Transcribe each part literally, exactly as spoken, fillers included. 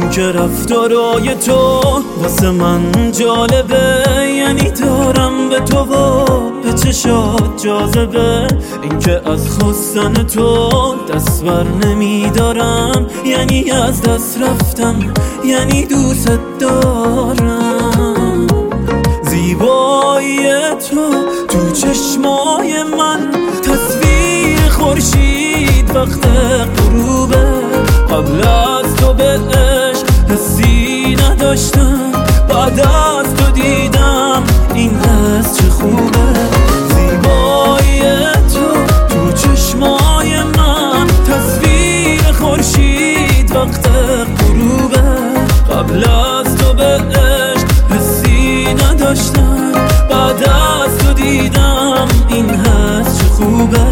این که رفتارای تو واسه من جالبه، یعنی دارم به تو و به چشات جاذبه. این که از خواستن تو دست بر نمیدارم، یعنی از دست رفتم، یعنی دوست دارم. زیبایی تو تو چشمای من تصویر خورشید وقت غروبه. قبل از تو به عشق حسی نداشتم، بعد از تو دیدم این حس چه خوبه. زیبایی تو تو چشمای من تصویر خورشید وقت غروبه. قبل از تو به عشق حسی نداشتم، بعد از تو دیدم این حس چه خوبه.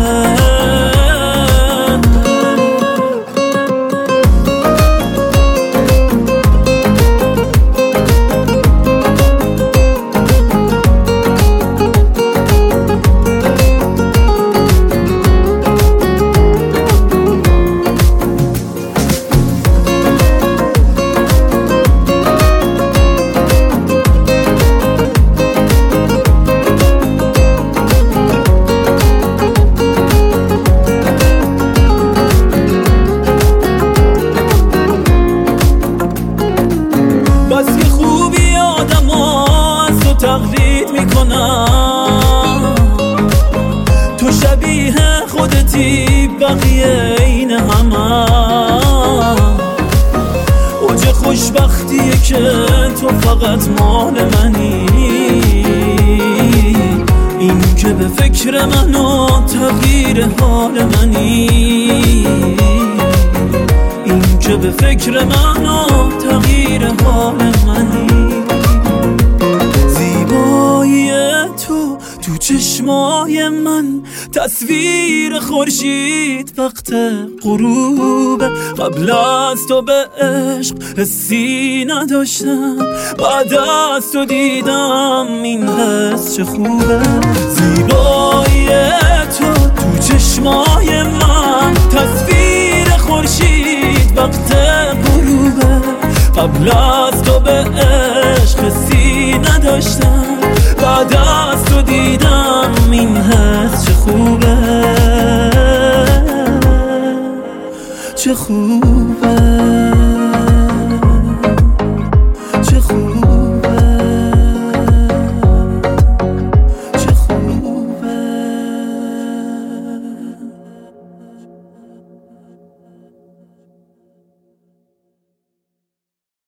تقلید میکنم تو شبیه خودتی، بقیه این همه. اوج خوشبختیه که تو فقط مال منی. این که به فکر من و تغییر حال منی. این که به فکر من و تغییر حال منی. تو تو چشمای من تصویر خورشید وقت غروب. قبل از تو به عشق حسی نداشتم، بعد از تو دیدم این حس چه خوبه. زیبایی تو تو چشمای من تصویر خورشید وقت غروبه. قبل از تو به عشق حسی نداشتم، بعد از تو دیدم این حس چه خوبه، چه خوبه.